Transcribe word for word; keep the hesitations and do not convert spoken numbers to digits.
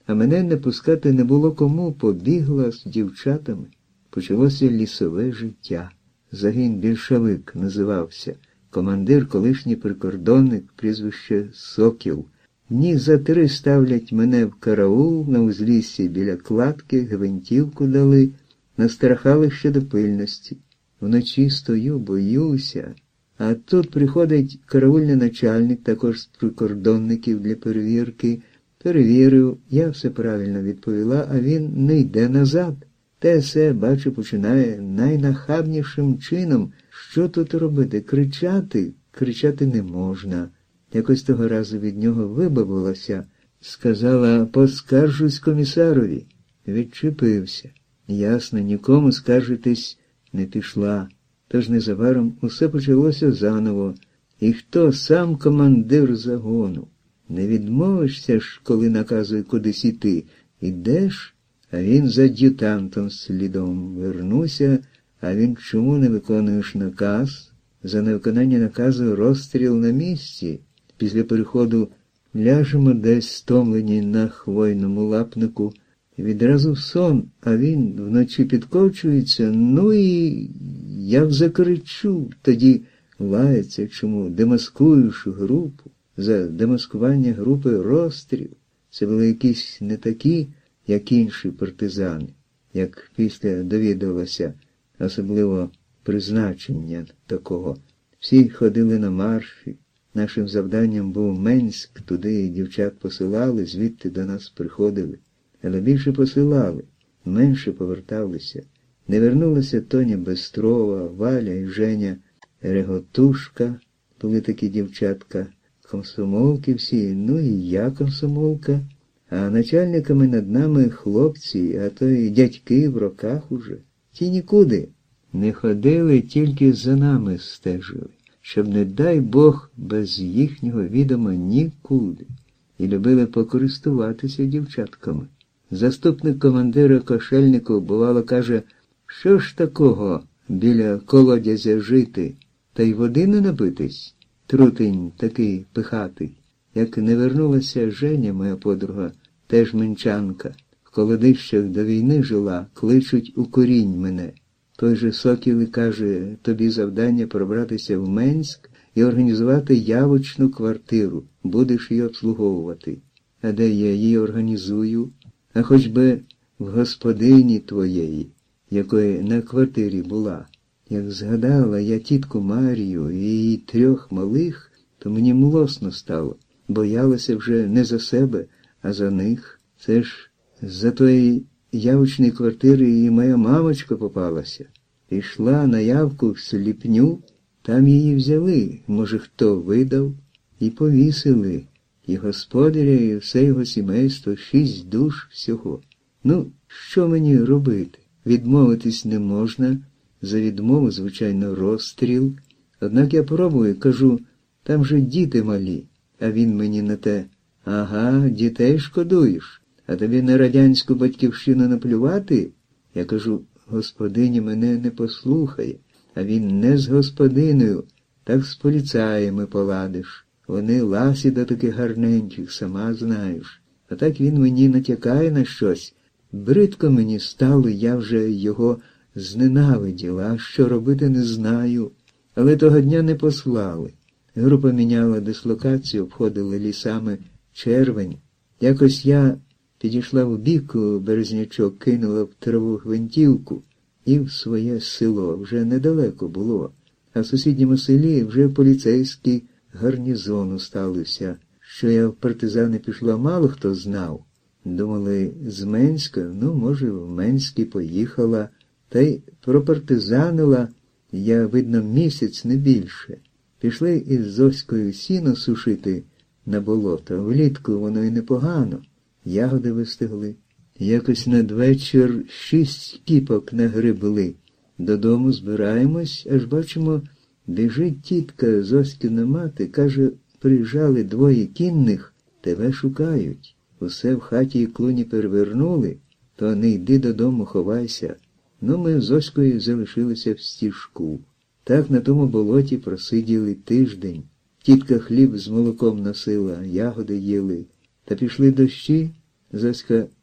а мене не пускати не було кому, побігла з дівчатами. Почалося лісове життя. Загін більшовик називався. Командир колишній прикордонник, прізвище Сокіл. Дні за три ставлять мене в караул на узліссі біля кладки, гвинтівку дали, настрахали ще до пильності. Вночі стою, боюся. А тут приходить караульний начальник, також з прикордонників для перевірки. Перевірив, я все правильно відповіла, а він не йде назад. Те все, бачу, починає найнахабнішим чином. Що тут робити? Кричати? Кричати не можна. Якось того разу від нього вибавилася. Сказала, поскаржусь комісарові. Відчепився. Ясно, нікому скаржитись не пішла. Тож незабаром усе почалося заново. І хто сам командир загону? Не відмовишся ж, коли наказує кудись іти. Ідеш, а він за ад'ютантом слідом. Вернуся, а він чому не виконуєш наказ? За невиконання наказу розстріл на місці. Після переходу ляжемо десь стомлені на хвойному лапнику. Відразу в сон, а він вночі підкочується, ну і я закричу. Тоді лається, чому демаскуєш групу. За демаскування групи розстріл. Це були якісь не такі, як інші партизани, як після довідалося, особливо призначення такого. Всі ходили на марші. Нашим завданням був Менськ, туди дівчат посилали, звідти до нас приходили. Але більше посилали, менше поверталися. Не вернулася Тоня Бестрова, Валя і Женя Реготушка, були такі дівчатка, комсомолки всі, ну і я комсомолка. А начальниками над нами хлопці, а то й дядьки в роках уже. Ті нікуди не ходили, тільки за нами стежили, щоб, не дай Бог, без їхнього відома нікуди. І любили покористуватися дівчатками. Заступник командира Кошельников, бувало, каже, що ж такого біля колодязя жити, та й води не напитись? Трутень такий пихатий. Як не вернулася Женя, моя подруга, теж менчанка, в колодищах до війни жила, кличуть у корінь мене. Той же Сокіл і каже, тобі завдання пробратися в Менськ і організувати явочну квартиру, будеш її обслуговувати. А де я її організую? А хоч би в господині твоєї, якої на квартирі була. Як згадала я тітку Марію і її трьох малих, то мені млосно стало. Боялася вже не за себе, а за них. Це ж за тої явочної квартири і моя мамочка попалася. Пішла на явку в Сліпню, там її взяли, може хто видав, і повісили. І господаря, і все його сімейство, шість душ всього. Ну, що мені робити? Відмовитись не можна, за відмову, звичайно, розстріл. Однак я пробую, кажу, там же діти малі. А він мені на те, ага, дітей шкодуєш, а тобі на радянську батьківщину наплювати? Я кажу, господиня мене не послухає, а він не з господиною, так з поліцаями поладиш. Вони ласі до таких гарненьких, сама знаєш. А так він мені натякає на щось. Бридко мені стало, я вже його зненавиділа, а що робити не знаю. Але того дня не послали. Група міняла дислокацію, обходили лісами червень. Якось я підійшла в бік, Березнячок кинула в траву гвинтівку і в своє село. Вже недалеко було. А в сусідньому селі вже поліцейський гарнізон уставився. Що я в партизани пішла, мало хто знав. Думали, з Менська, ну, може, в Менськ і поїхала. Та й пропартизанила я, видно, місяць, не більше. Пішли із Зоською сіно сушити на болото. Влітку воно й непогано. Ягоди вистигли. Якось надвечір шість кіпок нагребли. Додому збираємось, аж бачимо, біжить тітка Зоськина мати, каже, приїжджали двоє кінних, тебе шукають. Усе в хаті і клуні перевернули, то не йди додому, ховайся. Ну, ми з Зоською залишилися в стіжку. Так на тому болоті просиділи тиждень. Тітка хліб з молоком носила, ягоди їли. Та пішли дощі, Зоська